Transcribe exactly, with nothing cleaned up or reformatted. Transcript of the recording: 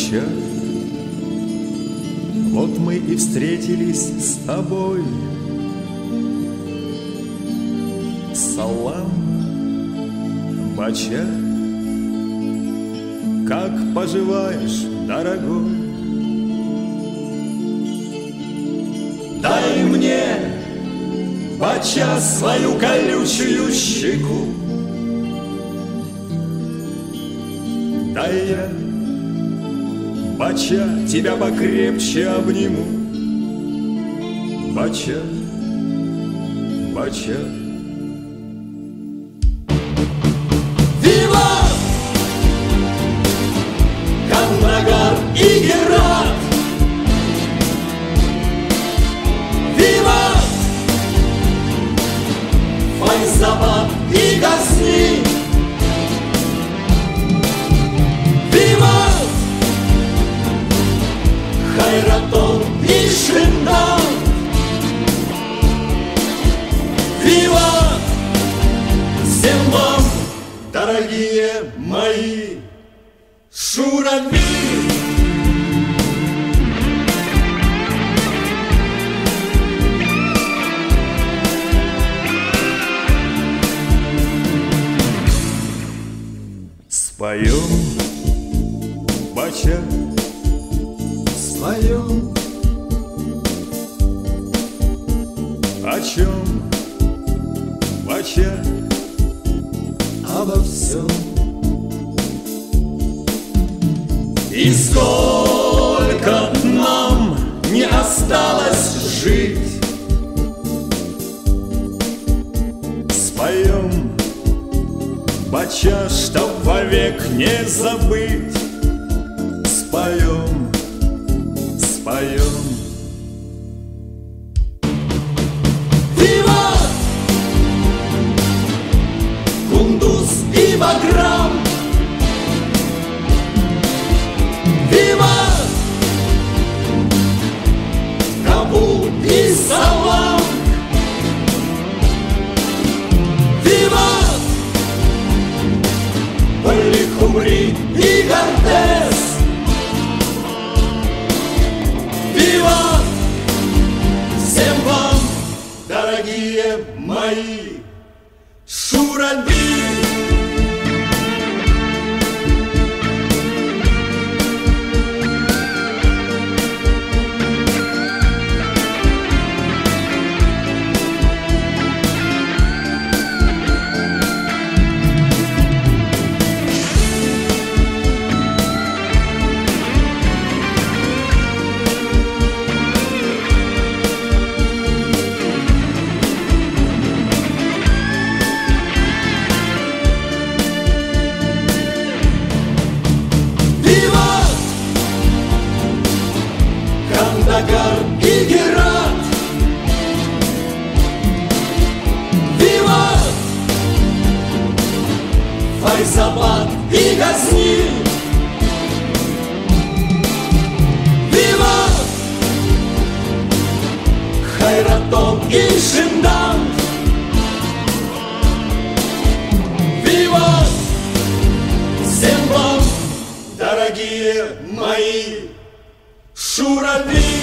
бача. Вот мы и встретились с тобой. Салам, бача. Как поживаешь, дорогой? Дай мне, бача, свою колючую щеку. Дай я, бача, тебя покрепче обниму. Бача, бача. Виват! Кандагар и Герат! Виват! Файзабад и Газни! Виват! Хайратон и Шиндан! Виват! Всем вам, дорогие мои, шурави! Споем, бача, споем. О чем, бача? Обо всем. И сколько нам не осталось жить, споем, бача, чтоб вовек не забыть. Споем, споем. Виват! Кундуз и Баграм! Виват! Кабул и Салам! Виват! Балли-Хумри и Гортес! Виват! Всем вам, дорогие мои, шураби! Кандагар и Герат! Виват! Файзабад и Газни! Виват! Хайратон и Шиндан! Виват! Всем вам, дорогие мои, шурави!